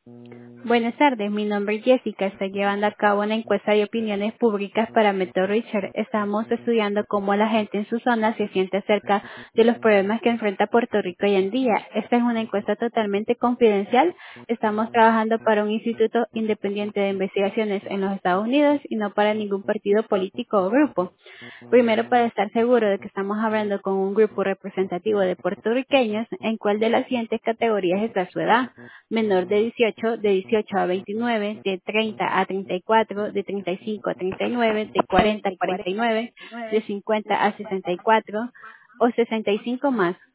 Buenas tardes, mi nombre es Jessica. Estoy llevando a cabo una encuesta de opiniones públicas para Meto Research. Estamos estudiando cómo la gente en su zona se siente acerca de los problemas que enfrenta Puerto Rico hoy en día. Esta es una encuesta totalmente confidencial. Estamos trabajando para un instituto independiente de investigaciones en los Estados Unidos y no para ningún partido político o grupo. Primero, para estar seguro de que estamos hablando con un grupo representativo de puertorriqueños, ¿en cuál de las siguientes categorías está su edad? Menor de 18, de 18 a 29, de 30 a 34, de 35 a 39, de 40 a 49, de 50 a 64 o 65 más.